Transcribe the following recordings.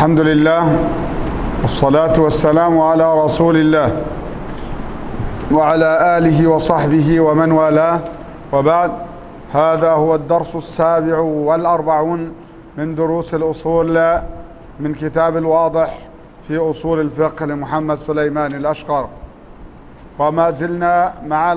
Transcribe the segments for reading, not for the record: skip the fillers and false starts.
الحمد لله والصلاة والسلام على رسول الله وعلى آله وصحبه ومن والاه، وبعد. هذا هو الدرس 47 من دروس الأصول من كتاب الواضح في أصول الفقه لمحمد سليمان الأشقر، وما زلنا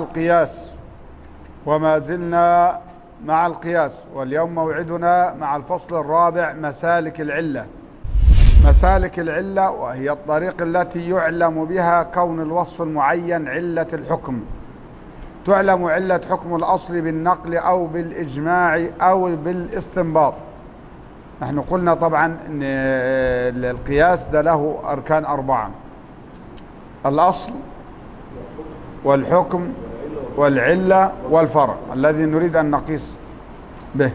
مع القياس واليوم موعدنا مع الفصل الرابع، مسالك العلة. مسالك العلة وهي الطريق التي يعلم بها كون الوصف المعين علة الحكم. تعلم علة حكم الأصل بالنقل أو بالإجماع أو بالاستنباط. نحن قلنا طبعا أن القياس ده له أركان 4: الأصل والحكم والعلة والفرع الذي نريد أن نقيس به.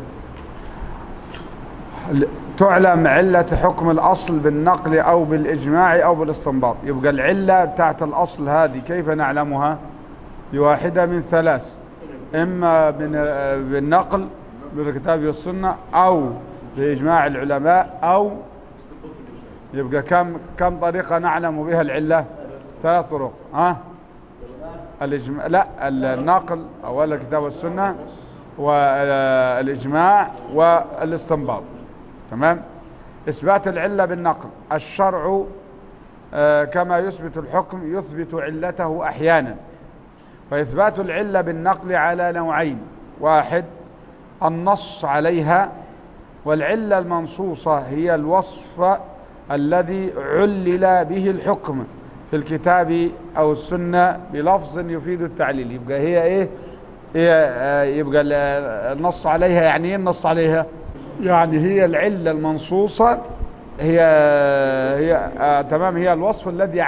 تعلم علة حكم الأصل بالنقل أو بالإجماع أو بالاستنباط. يبقى العلة بتاعت الأصل هذه كيف نعلمها؟ بواحدة من ثلاث: إما بالنقل بالكتاب والسنة، أو بإجماع العلماء، أو يبقى كم طريقة نعلم بها العلة؟ 3 طرق. الإجماع، لا، النقل أولا الكتاب والسنة، والإجماع والاستنباط. تمام. إثبات العلة بالنقل: الشرع كما يثبت الحكم يثبت علته أحيانا. فإثبات العلة بالنقل على نوعين: 1 النص عليها، والعلة المنصوصة هي الوصف الذي علل به الحكم في الكتاب أو السنة بلفظ يفيد التعليل. يبقى هي إيه؟ يبقى النص عليها يعني إيه النص عليها؟ يعني هي العلة المنصوصة، هي تمام، هي الوصف الذي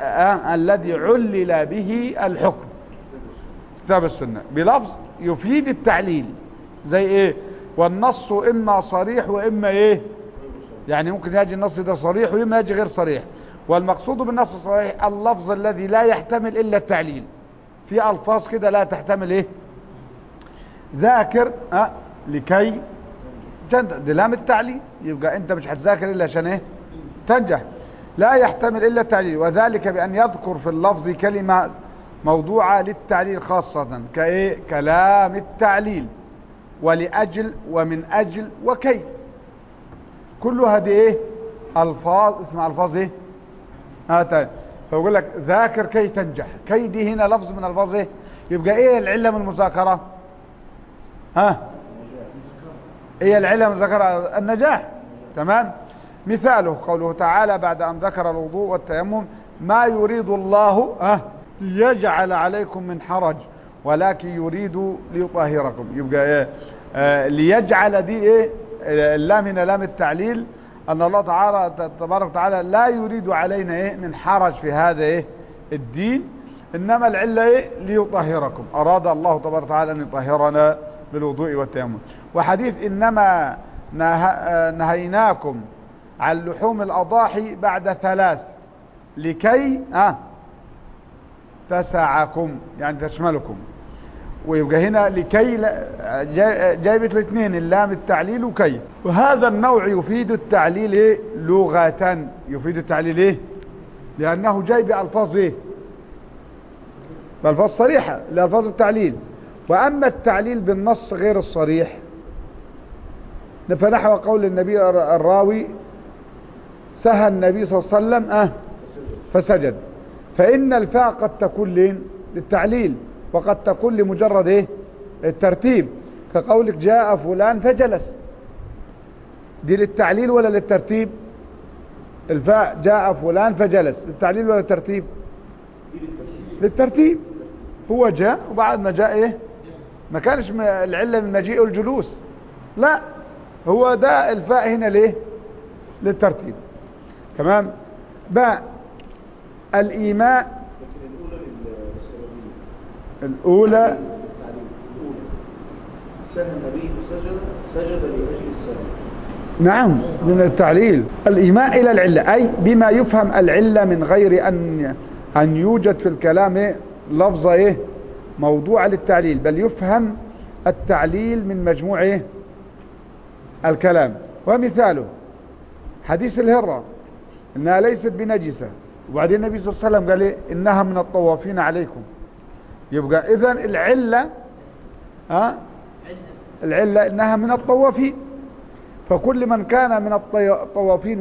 علل به الحكم كتاب السنة بلفظ يفيد التعليل. زي ايه؟ والنص اما صريح واما ايه؟ يعني ممكن يجي النص ده صريح واما يجي غير صريح. والمقصود بالنص الصريح اللفظ الذي لا يحتمل الا التعليل. في الفاظ كده لا تحتمل ايه؟ ذاكر لكي دي لام التعليل. يبقى انت مش هتذاكر الا عشان ايه؟ تنجح. لا يحتمل الا التعليل، وذلك بان يذكر في اللفظ كلمة موضوعة للتعليل خاصة، كايه؟ كلام التعليل، ولأجل، ومن أجل، وكي. كل هذه ايه؟ الفاظ، اسمها الفاظ ايه؟ طيب. فيقول لك ذاكر كي تنجح. كي دي هنا لفظ من الفاظ ايه؟ يبقى ايه العلة من المذاكرة؟ ايه العلة من المذاكرة؟ النجاح. تمام. مثاله قوله تعالى بعد ان ذكر الوضوء والتيمم: ما يريد الله ليجعل عليكم من حرج ولكن يريد ليطهركم. يبقى ايه؟ ليجعل دي ايه؟ اللام هنا لام التعليل، ان الله تعالى تبارك وتعالى لا يريد علينا ايه؟ من حرج في هذا ايه؟ الدين. انما العلة ايه؟ ليطهركم. اراد الله تبارك وتعالى ان يطهرنا بالوضوء والتيمم. وحديث انما نهيناكم عن لحوم الاضاحي بعد 3 لكي تسعكم، يعني تشملكم. ويبقى هنا لكي جايبت الاثنين، اللام التعليل وكي. وهذا النوع يفيد التعليل ايه؟ لغة. يفيد التعليل ايه؟ لانه جاي بألفاظ ايه؟ بألفاظ صريحة لألفاظ التعليل. واما التعليل بالنص غير الصريح فنحو قول النبي الراوي: سهى النبي صلى الله عليه وسلم فسجد. فإن الفاء قد تكون للتعليل، وقد تكون لمجرد ايه؟ الترتيب، كقولك جاء فلان فجلس. دي للتعليل ولا للترتيب؟ الفاء جاء فلان فجلس للتعليل ولا للترتيب؟ للترتيب. هو جاء وبعد ما جاء ايه؟ ما كانش العلة من مجيء الجلوس، لا، هو ده الفاء هنا ليه؟ للترتيب. تمام. باء الإيماء. الأولى سهى النبي سجد لأجل السهو. نعم، من التعليل. الإيماء إلى العلة أي بما يفهم العلة من غير أن يوجد في الكلام لفظة ايه؟ موضوع للتعليل، بل يفهم التعليل من مجموع ايه؟ الكلام. ومثاله حديث الهرة: إنها ليست بنجسة. وبعدين النبي صلى الله عليه وسلم قال إيه؟ إنها من الطوافين عليكم. يبقى إذن العلة العلة إنها من الطوافين. فكل من كان من الطوافين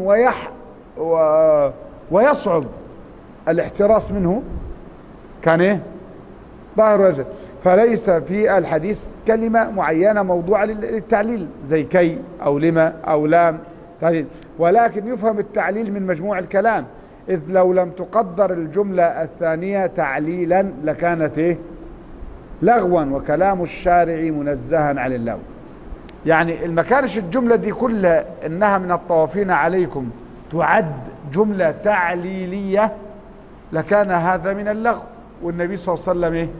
ويصعب الاحتراس منه كان إيه؟ ظاهر وزن. فليس في الحديث كلمة معينة موضوعة للتعليل زي كي أو لما أو لام تعليل، ولكن يفهم التعليل من مجموع الكلام، إذ لو لم تقدر الجملة الثانية تعليلا لكانت إيه؟ لغوا، وكلام الشارع منزها عن اللغو. يعني المكانش الجملة دي كلها إنها من الطوافين عليكم تعد جملة تعليلية لكان هذا من اللغو، والنبي صلى الله عليه وسلم إيه؟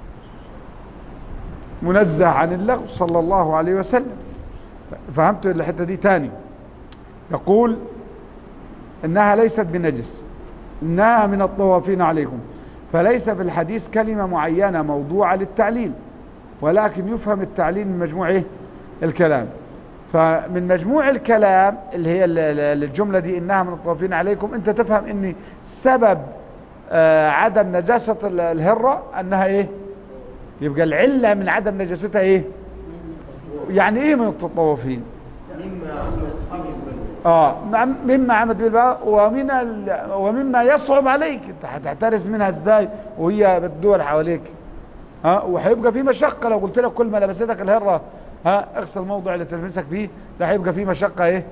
منزه عن اللغو صلى الله عليه وسلم. فهمت الحتة دي تاني؟ يقول إنها ليست بنجس، إنها من الطوافين عليكم، فليس في الحديث كلمة معينة موضوعة للتعليل، ولكن يفهم التعليل من مجموع إيه؟ الكلام. فمن مجموع الكلام اللي هي الجملة دي إنها من الطوافين عليكم، أنت تفهم إن سبب عدم نجاسة الهرة أنها إيه؟ يبقى العلة من عدم نجاستها إيه؟ يعني إيه من الطوافين؟ مما عملت به الباء ومما يصعب عليك، انت هتحترس منها ازاي وهي بتدور حواليك؟ وهيبقى في مشقة. لو قلت لك كل ما لبستك الهرة اغسل الموضع اللي تلمسك فيه، ده هيبقى في مشقة ايه؟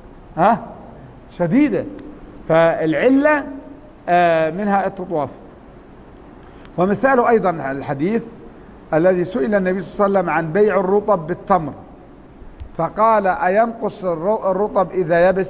شديدة. فالعلة منها التطواف. ومثاله ايضا الحديث الذي سئل النبي صلى الله عليه وسلم عن بيع الرطب بالتمر فقال أينقص الرطب إذا يبس؟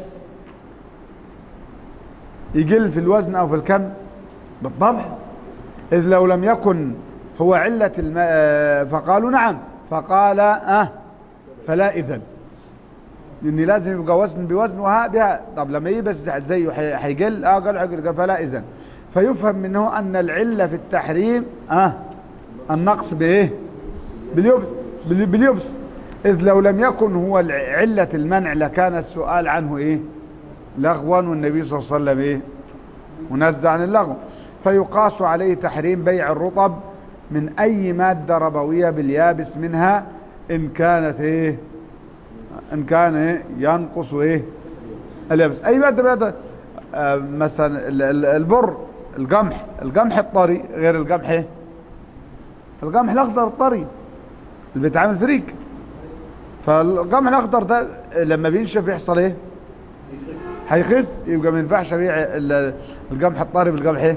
يقل في الوزن أو في الكم؟ بالطبع، إذ لو لم يكن هو علة الماء. فقالوا نعم. فقال فلا إذن، لأن لازم يبقى وزن بوزن وهذا. طب لما يبس زيه هيقل؟ قال فلا إذن. فيفهم منه أن العلة في التحريم النقص بإيه؟ باليبس، إذ لو لم يكن هو علة المنع لكان السؤال عنه إيه؟ لغوا، والنبي صلى الله عليه وسلم إيه؟ منزه عن اللغو. فيقاس عليه تحريم بيع الرطب من أي مادة ربوية باليابس منها إن كانت إيه؟ إن كان إيه؟ ينقص إيه؟ اليابس. أي مادة مثلا البر، القمح الطري غير القمح إيه؟ القمح الأخضر الطري اللي بيتعمل فريك. فالقمح الاخضر ده لما بينشف يحصل ايه؟ هيخس. يبقى ما ينفعش ابيع القمح الطري بالقمح ايه؟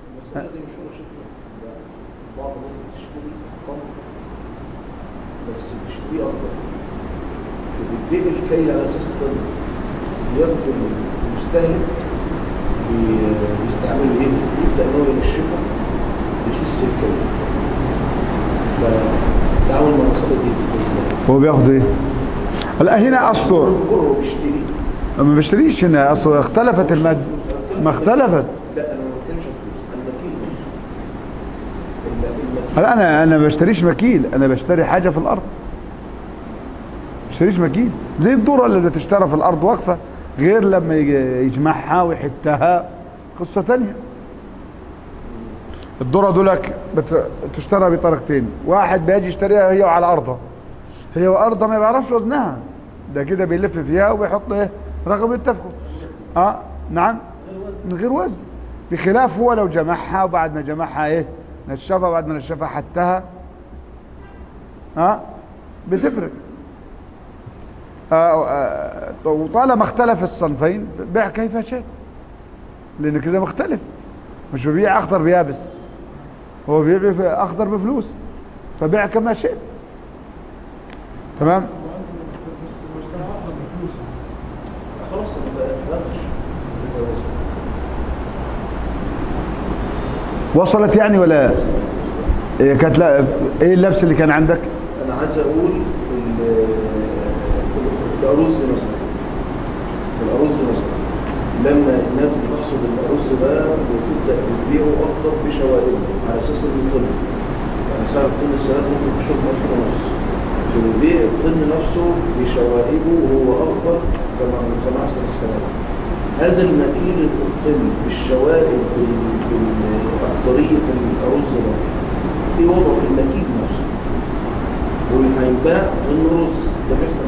بعض الناس بتشتري قمح بس بتشتريه افضل، فبيديه الكيل على اساس الطن، ياخد المستهلك بيستعمل ايه؟ يبدا ان هو ينشفه يخس الكيل. فالتعامل مع المصادر دي هو بياخد ايه؟ لا هنا اصله ما بيشتريش، هنا اصله اختلفت المادة. ما اختلفت. لا انا ما بتكلمش عن المكيل. لا انا ما بشتريش مكيل، انا بشتري حاجة في الارض. ما بشتريش مكيل زي الذرة اللي بتشترى في الارض واقفة، غير لما يجمعها ويحتها قصة تانية. الذرة دولك بتشترى بطريقتين، واحد بيجي يشتريها هي وعلى ارضها، هي وارضها ما يعرفش وزنها، ده كده بيلف فيها وبيحط ايه؟ رقم يتفقوا. نعم، من غير وزن. بخلاف هو لو جمعها وبعد ما جمعها ايه؟ نشفها، وبعد ما نشفها حتها بتفرق. وطالما اختلف الصنفين بيع كيف شاء، لان كده مختلف. مش ببيع اخضر بيابس، هو بيبيع اخضر بفلوس، فبيع كما شاء. تمام. خلاص وصلت يعني ولا كانت؟ لا، ايه اللبس اللي كان عندك؟ انا عايز اقول الارز مثلا، لما الناس بتحصد الارز ده وتبدا تبيعه افضل بشوائبه على اساس انه طن، يعني سعر الطن السنه ممكن تشوف 1000 ونص، فبيبيع الطن نفسه بشوائبه وهو افضل زي ما احسن السنه. هذا النكير المبطل بالشوائب بالأخضرية الرز ده في وضع في النكير نفسه وهينباع انه رز ده بيحصل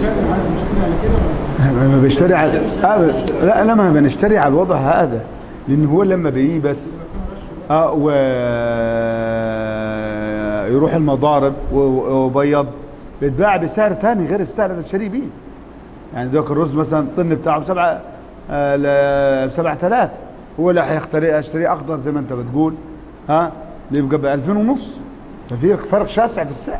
ما بيشتري على لا ما بنشتري على الوضع هذا، لان هو لما بيجي بس ويروح المضارب وبيض بيتباع بسعر ثاني غير السعر اللي بتشتري بيه. يعني دوك الرز مثلا الطن بتاعه ب 7000، هو اللي هيشتري اخضر زي ما انت بتقول اللي يبقى ب 2500، ففي فرق شاسع في السعر.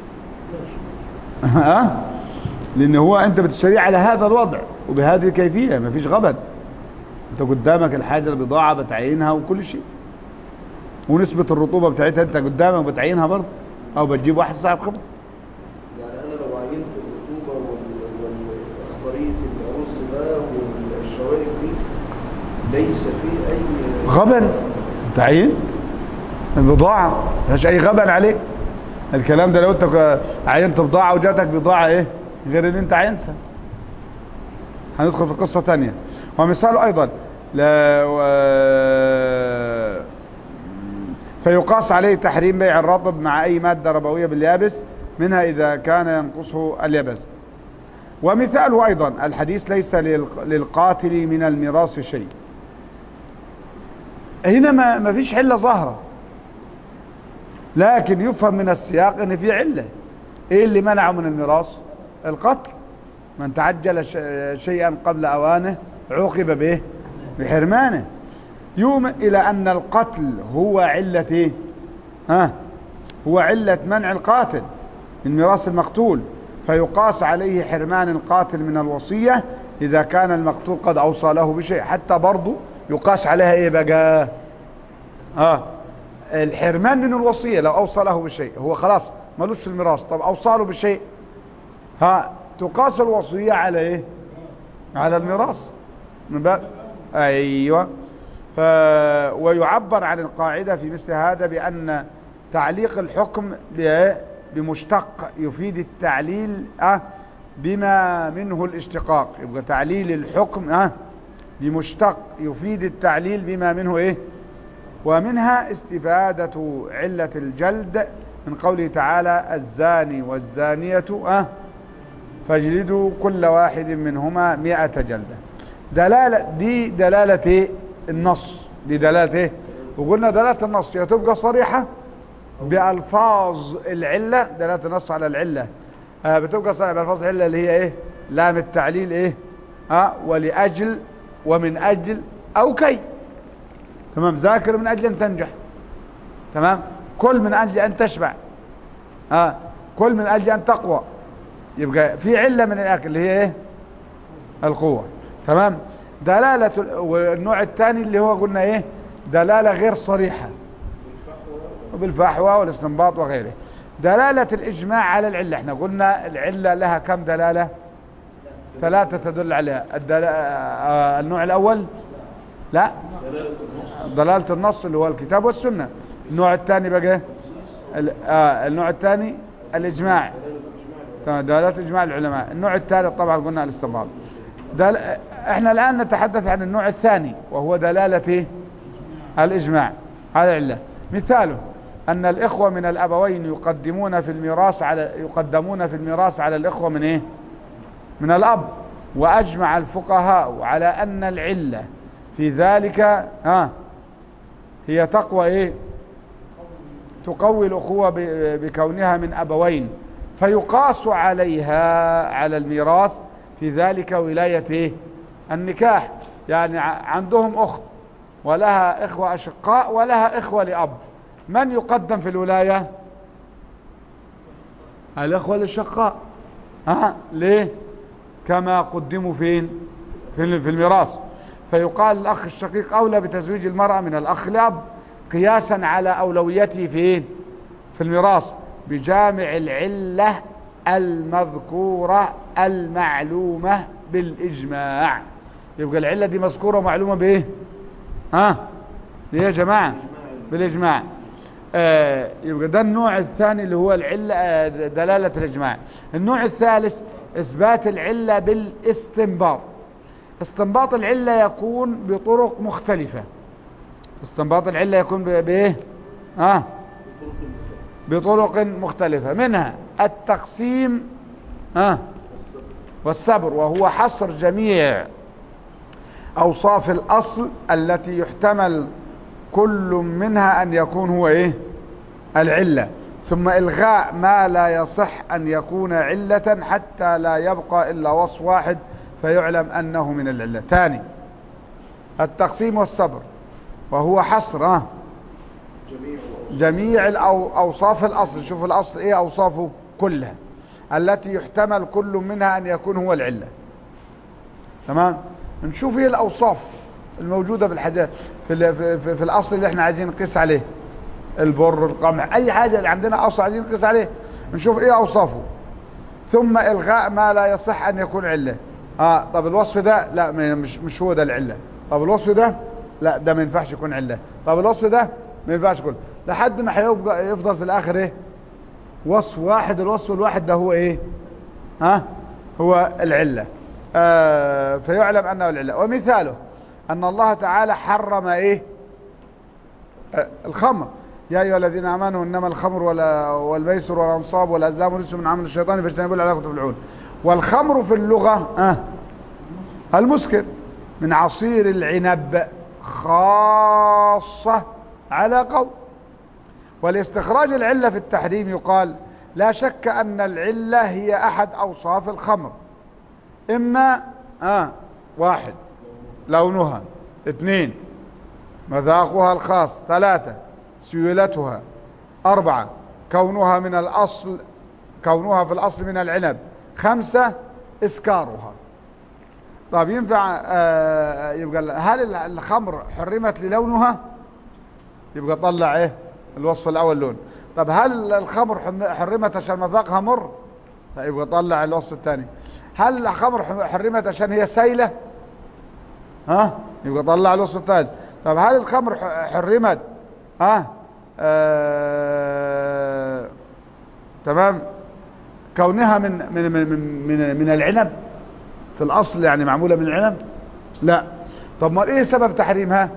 لان هو انت بتشتريه على هذا الوضع وبهذه الكيفيه، ما فيش غبن، انت قدامك الحاجه البضاعه بتعينها وكل شيء، ونسبه الرطوبه بتاعتها انت قدامك بتعينها برضه، او بتجيب واحد صاحب خبره. يعني انا لو عينت الرطوبه والاخضريه الرز ده والشوائب دي ليس فيه اي غبن، تعين البضاعه ما فيهاش اي غبن عليك. الكلام ده لو انت عينت بضاعه وجاتك بضاعه ايه غير اللي انت عينتها، هندخل في قصه ثانيه. ومثاله ايضا فيقاس عليه تحريم بيع الرطب مع اي ماده ربويه باليابس منها اذا كان ينقصه اليابس. ومثاله ايضا الحديث ليس للقاتل من الميراث شيء. هنا ما فيش عله ظاهره، لكن يفهم من السياق ان في عله. ايه اللي منعه من الميراث؟ القتل. من تعجل شيئا قبل اوانه عوقب به بحرمانه. يوم الى ان القتل هو علة ايه؟ هو علة منع القاتل من ميراث المقتول، فيقاس عليه حرمان القاتل من الوصية اذا كان المقتول قد اوصى له بشيء. حتى برضو يقاس عليها ايه بقى؟ الحرمان من الوصية لو اوصى له بشيء، هو خلاص ملوش في الميراث، طب اوصى له بشيء تقاس الوصية على ايه؟ على الميراث من باب ايوه. ويعبر عن القاعدة في مثل هذا بأن تعليق الحكم بمشتق يفيد التعليل بما منه الاشتقاق. يبقى تعليل الحكم بمشتق يفيد التعليل بما منه ايه. ومنها استفادة علة الجلد من قوله تعالى الزاني والزانية فاجلدوا كل واحد منهما 100 جلدة. دي دلالة ايه؟ النص. دي دلالة ايه؟ وقلنا دلالة النص تبقى صريحة بألفاظ العلة، دلالة النص على العلة بتبقى صريحة بألفاظ العلة اللي هي ايه؟ لام التعليل ايه؟ ولأجل ومن أجل أو كي. تمام. ذاكر من أجل أن تنجح، تمام. كل من أجل أن تشبع، كل من أجل أن تقوى. يبقى في علة من الأكل اللي هي ايه؟ القوة. تمام. دلالة. والنوع الثاني اللي هو قلنا ايه؟ دلالة غير صريحة بالفحوى والاستنباط وغيره. دلالة الإجماع على العلة، احنا قلنا العلة لها كم دلالة؟ 3 تدل عليها. النوع الأول لا دلالة النص اللي هو الكتاب والسنة. النوع الثاني بقى النوع الثاني الإجماع، دلالة إجماع العلماء. النوع الثالث طبعا قلنا الاستنباط. احنا الآن نتحدث عن النوع الثاني وهو دلالة ايه؟ الإجماع على العلة. مثاله أن الإخوة من الأبوين يقدمون في الميراث على الإخوة من ايه؟ من الأب. وأجمع الفقهاء على أن العلة في ذلك هي تقوى ايه؟ تقوي الأخوة بكونها من أبوين، فيقاس عليها على الميراث في ذلك ولاية ايه؟ النكاح. يعني عندهم أخت ولها إخوة أشقاء ولها إخوة لأب، من يقدم في الولاية؟ الإخوة الأشقاء. ليه؟ كما قدموا فين؟ في الميراث. فيقال الأخ الشقيق أولى بتزويج المرأة من الأخ لأب قياسا على أولويته فين؟ في الميراث بجامع العلة المذكورة المعلومة بالإجماع. يبقى العلة دي مذكورة ومعلومة بإيه؟ ليه يا جماعة؟ بالإجماع. يبقى ده النوع الثاني اللي هو العلة دلالة الإجماع. النوع الثالث إثبات العلة بالاستنباط. استنباط العلة يكون بطرق مختلفة. استنباط العلة يكون بايه؟ بطرق مختلفة، منها التقسيم والسبر، وهو حصر جميع أوصاف الأصل التي يحتمل كل منها أن يكون هو إيه؟ العلة، ثم إلغاء ما لا يصح أن يكون علة حتى لا يبقى إلا وصف واحد فيعلم أنه من العلة. ثاني التقسيم والسبر، وهو حصر جميع أوصاف الأصل. شوف الأصل إيه أوصافه كلها التي يحتمل كل منها أن يكون هو العلة. تمام؟ نشوف ايه الأوصاف الموجودة في الحديث في الأصل اللي احنا عايزين نقيس عليه، البر، القمح، أي حاجة اللي عندنا أصل عايزين نقيس عليه، نشوف ايه أوصافه. ثم إلغاء ما لا يصح أن يكون علة. طب الوصف ده لا مش هو ده العلة. طب الوصف ده لا ده ما ينفعش يكون علة. طب الوصف ده ما ينفعش يكون، لحد ما هيبقى يفضل في الآخر ايه؟ وصف واحد. الوصف الواحد ده هو ايه؟ هو العلة. فيعلم أنه العلة. ومثاله أن الله تعالى حرم ايه؟ الخمر. يا أيها الذين آمنوا إنما الخمر والميسر والأنصاب والأزلام رجس من عمل الشيطان فاجتنبوه لعلكم تفلحون. والخمر في اللغة المسكر، من عصير العنب خاصة على قول. والاستخراج العلة في التحريم يقال لا شك أن العلة هي أحد أوصاف الخمر، إما واحد لونها، اثنين مذاقها الخاص، ثلاثة سيولتها، أربعة كونها في الأصل من العنب، خمسة إسكارها. طيب ينفع يبقى هل الخمر حرمت للونها؟ يبقى طلع ايه الوصف الأول لون. طب هل الخمر حرمت عشان مذاقها مر؟ يبقى طلع الوصف الثاني. هل الخمر حرمت عشان هي سايلة؟ يبقى طلع الوصف الثالث. طب هل الخمر حرمت تمام كونها من العنب في الأصل، يعني معمولة من العنب؟ لا. طب ما ايه سبب تحريمها؟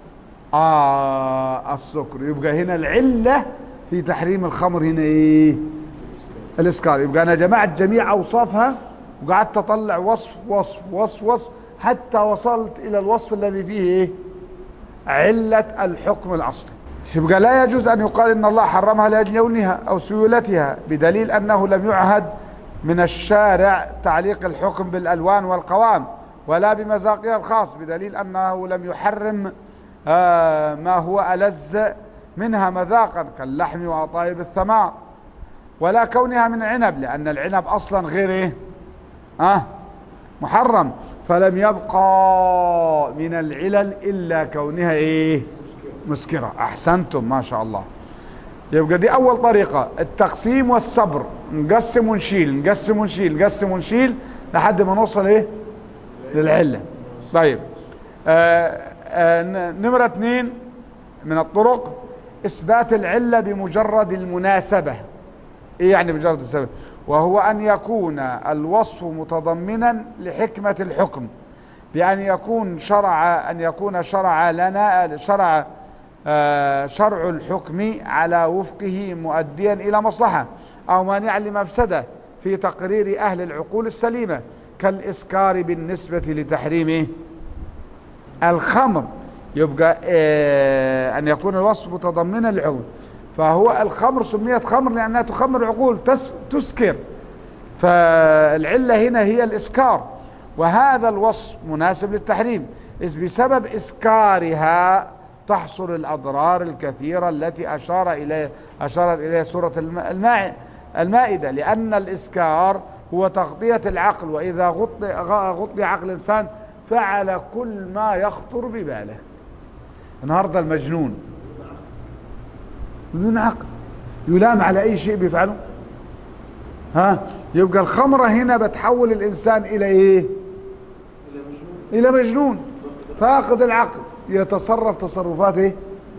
السكر. يبقى هنا العلة في تحريم الخمر هنا ايه؟ الاسكار. يبقى انا جمعت جميع اوصافها وقعدت اطلع وصف وصف وصف وصف حتى وصلت الى الوصف الذي فيه ايه؟ علة الحكم الاصلي. يبقى لا يجوز ان يقال ان الله حرمها لاجل لونها او سيولتها، بدليل انه لم يعهد من الشارع تعليق الحكم بالالوان والقوام ولا بمذاقها الخاص، بدليل انه لم يحرم ما هو ألذ منها مذاقا كاللحم وأطايب الثمار، ولا كونها من عنب، لأن العنب أصلا غير ايه؟ محرم، فلم يبقى من العلل إلا كونها ايه؟ مسكرة. أحسنتم ما شاء الله. يبقى دي أول طريقة، التقسيم والصبر، نقسم ونشيل نقسم ونشيل نقسم ونشيل لحد ما نوصل ايه؟ للعلة. طيب نمرة 2 من الطرق إثبات العلة بمجرد المناسبة. إيه يعني بمجرد السبب؟ وهو أن يكون الوصف متضمنا لحكمة الحكم، بأن يكون شرع الحكم على وفقه مؤديا إلى مصلحة أو مانعا لمفسدة في تقرير أهل العقول السليمة، كالإسكار بالنسبة لتحريم الخمر. يبقى أن يكون الوصف متضمنا للحكم. فهو الخمر سميت خمر لأنها تخمر عقول، تسكر، فالعلة هنا هي الإسكار، وهذا الوصف مناسب للتحريم، إذ بسبب إسكارها تحصل الأضرار الكثيرة التي أشارت إليها سورة المائدة، لأن الإسكار هو تغطية العقل، وإذا غطي عقل الإنسان فعل كل ما يخطر بباله. النهارده المجنون بدون عقل يلام على أي شيء بيفعله. يبقى الخمرة هنا بتحول الإنسان إلى إيه؟ إلى مجنون فاقد العقل، يتصرف تصرفات إيه؟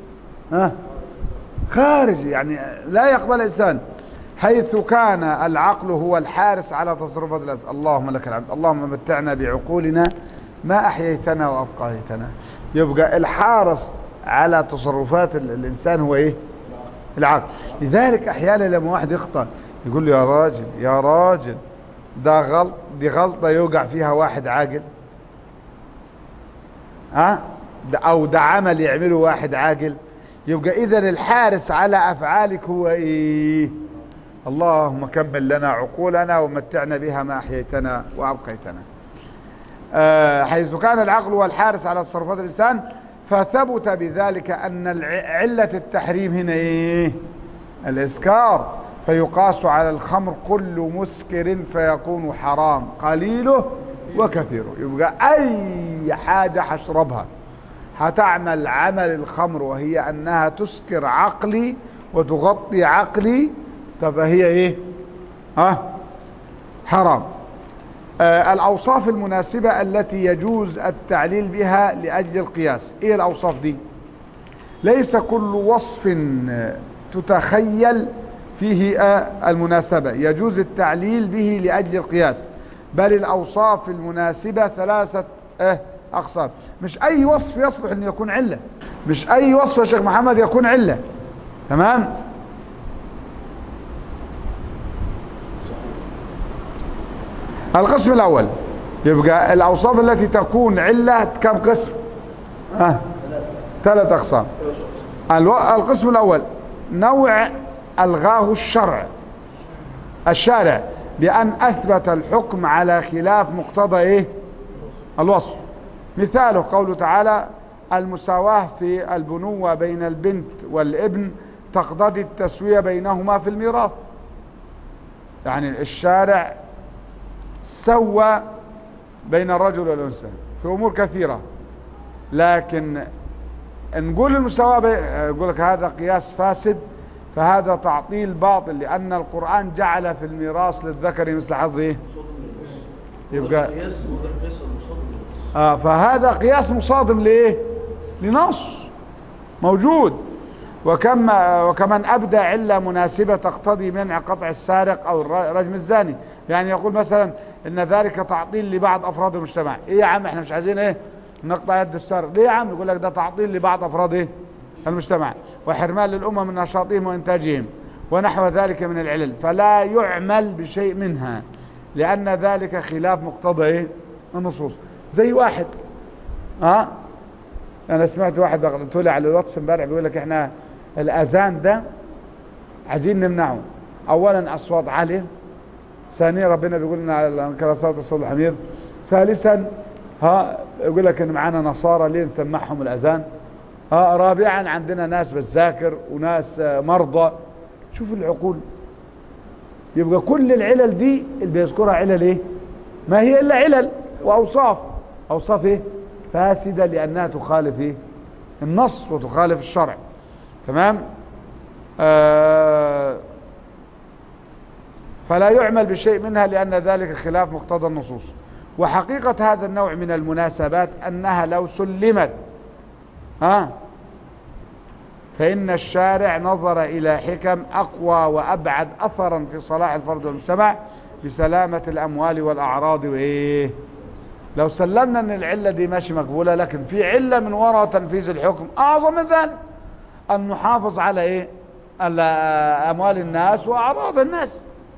خارج، يعني لا يقبل الإنسان، حيث كان العقل هو الحارس على تصرفات الناس. اللهم لك الحمد، اللهم متعنا بعقولنا ما أحييتنا وأبقيتنا. يبقى الحارس على تصرفات الإنسان هو إيه؟ العقل. لذلك أحيانا لما واحد يخطأ يقول له يا راجل يا راجل دي غلطة يوقع فيها واحد عاقل، أو ده عمل يعمله واحد عاقل. يبقى إذن الحارس على أفعالك هو إيه؟ اللهم كمل لنا عقولنا ومتعنا بها ما أحييتنا وأبقيتنا. حيث كان العقل هو الحارس على تصرفات الإنسان، فثبت بذلك أن علة التحريم هنا إيه؟ الإسكار، فيقاس على الخمر كل مسكر فيكون حرام قليله وكثيره. يبقى أي حاجة هشربها هتعمل عمل الخمر وهي أنها تسكر عقلي وتغطي عقلي، طب هي إيه؟ حرام. الأوصاف المناسبة التي يجوز التعليل بها لأجل القياس. إيه الأوصاف دي؟ ليس كل وصف تتخيل فيه المناسبة يجوز التعليل به لأجل القياس، بل الأوصاف المناسبة 3 أقسام. مش أي وصف يصلح أن يكون علة، مش أي وصف يا شيخ محمد يكون علة. تمام؟ القسم الأول، يبقى الأوصاف التي تكون علة كم قسم؟ 3 أقسام. القسم الأول نوع ألغاه الشارع بأن أثبت الحكم على خلاف مقتضى إيه؟ الوصف. مثاله قوله تعالى المساواة في البنوة بين البنت والابن تقتضي التسوية بينهما في الميراث. يعني الشارع سوى بين الرجل والأنثى في أمور كثيرة، لكن نقول المساواة يقول لك هذا قياس فاسد، فهذا تعطيل باطل، لأن القرآن جعل في الميراث للذكر مثل حظ إيه؟ يبقى فهذا قياس مصادم لإيه؟ لنص موجود. وكمن أبدى علة مناسبة تقتضي منع قطع السارق أو رجم الزاني. يعني يقول مثلا إن ذلك تعطيل لبعض أفراد المجتمع. إيه يا عم إحنا مش عايزين إيه نقطع يد السارق، ليه يا عم؟ يقول لك ده تعطيل لبعض أفراد إيه المجتمع، وحرمان للأمة من نشاطهم وإنتاجهم ونحو ذلك من العلل، فلا يعمل بشيء منها لأن ذلك خلاف مقتضى إيه النصوص. زي واحد أنا سمعت واحد طلع على الواتس امبارح بيقول لك إحنا الأذان ده عايزين نمنعه. أولا أصوات عالية، ثانيا ربنا بيقول لنا كلا صوت الصوت الحمير، ثالثا يقول لك إن معانا نصارى ليه نسمعهم الأذان، رابعا عندنا ناس بتذاكر وناس مرضى. شوف العقول. يبقى كل العلل دي اللي بيذكرها علل ايه؟ ما هي الا علل واوصاف ايه؟ فاسدة، لانها تخالف ايه؟ النص وتخالف الشرع. تمام؟ فلا يعمل بشيء منها لان ذلك خلاف مقتضى النصوص. وحقيقة هذا النوع من المناسبات انها لو سلمت فإن الشارع نظر إلى حكم أقوى وأبعد أثرا في صلاح الفرد والمجتمع بسلامة الأموال والأعراض. وإيه لو سلمنا أن العلة دي ماشي مقبولة، لكن في علة من وراء تنفيذ الحكم أعظم من ذلك، أن نحافظ على إيه؟ على أموال الناس وأعراض الناس.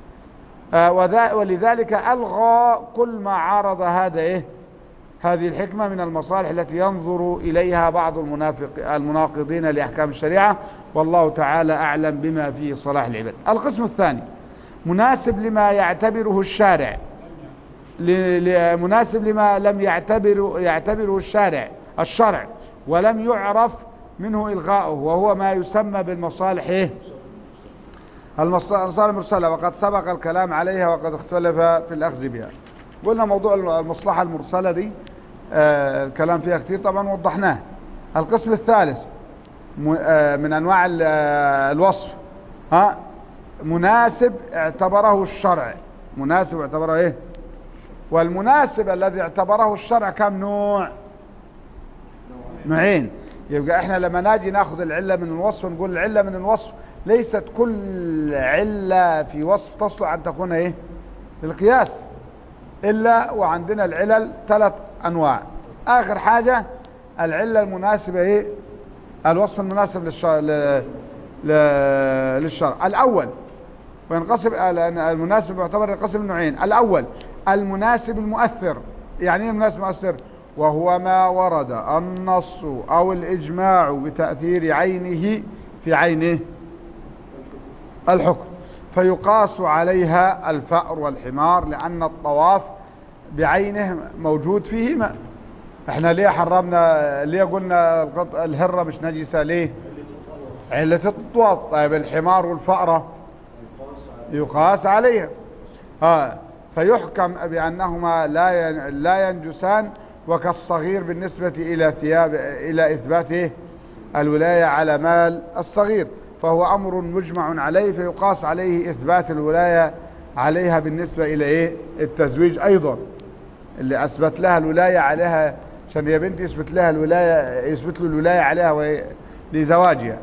ولذلك ألغى كل ما عارض هذا إيه؟ هذه الحكمة من المصالح التي ينظر إليها بعض المناقضين لأحكام الشريعة، والله تعالى أعلم بما فيه صلاح العباد. القسم الثاني مناسب لما يعتبره الشارع، مناسب لما لم يعتبره الشرع ولم يعرف منه إلغاؤه، وهو ما يسمى بالمصالح إيه؟ المصالح المرسلة، وقد سبق الكلام عليها وقد اختلف في الأخذ بها. قلنا موضوع المصلحة المرسلة دي الكلام فيها كتير طبعا وضحناه. القسم الثالث من أنواع الوصف مناسب اعتبره الشرع، مناسب اعتبره ايه؟ والمناسب الذي اعتبره الشرع كم نوع؟ نوعين. يبقى احنا لما ناجي ناخذ العلة من الوصف نقول العلة من الوصف ليست كل علة في وصف تصلح أن تكون ايه؟ للقياس، إلا وعندنا العلل 3 أنواع. آخر حاجة العلة المناسبة ايه؟ الوصف المناسب للشرع. الأول وينقسم المناسب يعتبر ينقسم نوعين. الأول المناسب المؤثر. يعني ايه المناسب المؤثر؟ وهو ما ورد النص أو الإجماع بتأثير عينه في عينه الحكم، فيقاس عليها الفأر والحمار، لأن الطواف بعينه موجود فيهما. احنا ليه حرمنا، ليه قلنا الهرة مش نجسة؟ ليه؟ علة الطواف. طيب الحمار والفأرة يقاس عليها، فيحكم بأنهما لا ينجسان، وكالصغير بالنسبة إلى إثبات الولاية على مال الصغير، فهو أمر مجمع عليه، فيقاس عليه إثبات الولاية عليها بالنسبة إلى التزويج أيضا، اللي أثبت لها الولاية عليها عشان يا بنت يثبت لها الولاية، يثبت له الولاية عليها لزواجها.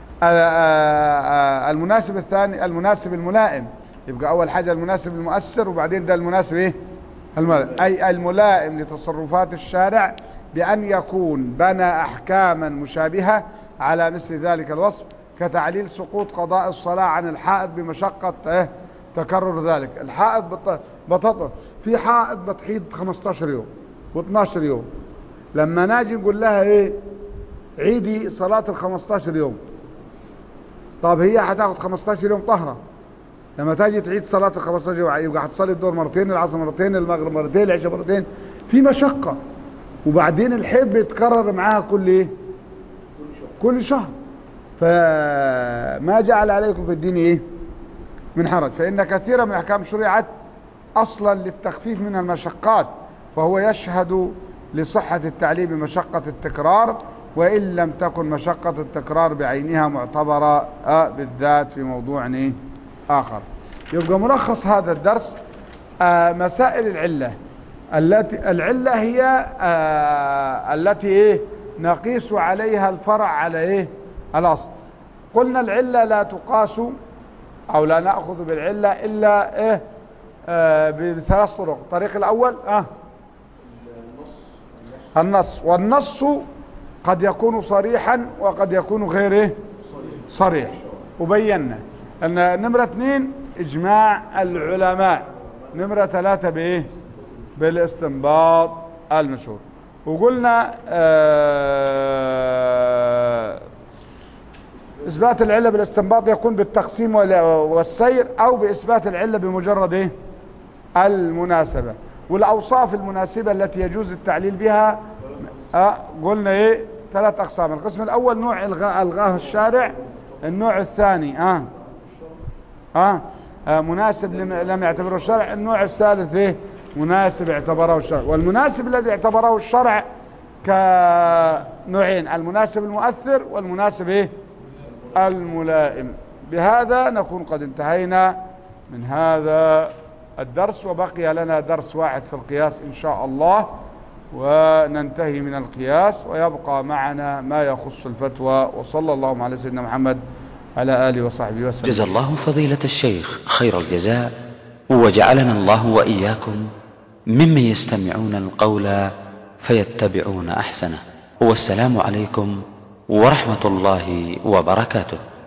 المناسب الثاني المناسب الملائم. يبقى أول حاجة المناسب المؤثر، وبعدين ده المناسب الملائم، أي الملائم لتصرفات الشارع، بأن يكون بنى أحكاما مشابهة على مثل ذلك الوصف، كتعليل سقوط قضاء الصلاة عن الحائض بمشقة تكرر ذلك. الحائض بتطهر، في حائض بتحيض 15 يوم و12 يوم، لما ناجي نقول لها عيدي صلاة ال15 يوم، طب هي هتاخد 15 يوم طهرة، لما تاجي تعيد صلاة ال15 يوم يبقى هتصلي الظهر مرتين، العصر مرتين، المغرب مرتين، العشاء مرتين، في مشقة. وبعدين الحيض بيتكرر معاها كل شهر. فما جعل عليكم في الدين من حرج، فإن كثيرا من الأحكام شرعت أصلا للتخفيف من المشقات، فهو يشهد لصحة التعليل بمشقة التكرار، وإن لم تكن مشقة التكرار بعينها معتبرة بالذات في موضوع آخر. يبقى ملخص هذا الدرس مسائل العلة. العلة هي التي نقيس عليها الفرع على الأصل. قلنا العلة لا تقاس أو لا نأخذ بالعلة إلا بثلاث طرق. الطريق الأول النص، والنص قد يكون صريحا وقد يكون غير صريح، وبينا أن نمرة 2 إجماع العلماء، نمرة 3 بالاستنباط المشهور. وقلنا إثبات العلة بالاستنباط يكون بالتقسيم والسير، أو بإثبات العلة بمجرد المناسبة. والأوصاف المناسبة التي يجوز التعليل بها قلنا 3 أقسام. القسم الأول نوع ألغاه الشارع، النوع الثاني مناسب لم يعتبره الشرع، النوع الثالث مناسب اعتبره الشرع. والمناسب الذي اعتبره الشرع كنوعين، المناسب المؤثر والمناسب الملائم. بهذا نكون قد انتهينا من هذا الدرس، وبقي لنا درس واحد في القياس إن شاء الله، وننتهي من القياس، ويبقى معنا ما يخص الفتوى. وصلى الله على سيدنا محمد على آله وصحبه وسلم. جزا الله فضيلة الشيخ خير الجزاء، وجعلنا الله وإياكم ممن يستمعون القول فيتبعون أحسنه. والسلام عليكم ورحمة الله وبركاته.